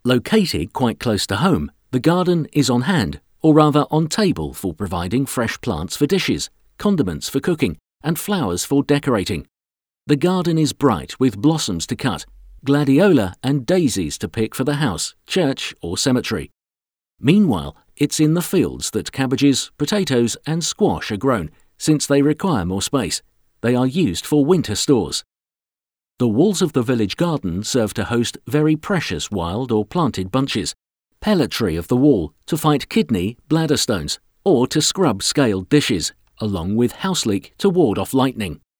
Located quite close to home, the garden is on hand, or rather on table, for providing fresh plants for dishes, condiments for cooking, and flowers for decorating. The garden is bright with blossoms to cut, gladiola and daisies to pick for the house, church or cemetery. Meanwhile, it's in the fields that cabbages, potatoes and squash are grown, since they require more space. They are used for winter stores. The walls of the village garden serve to host very precious wild or planted bunches, pelletry of the wall to fight kidney, bladder stones, or to scrub scaled dishes, along with house leek to ward off lightning.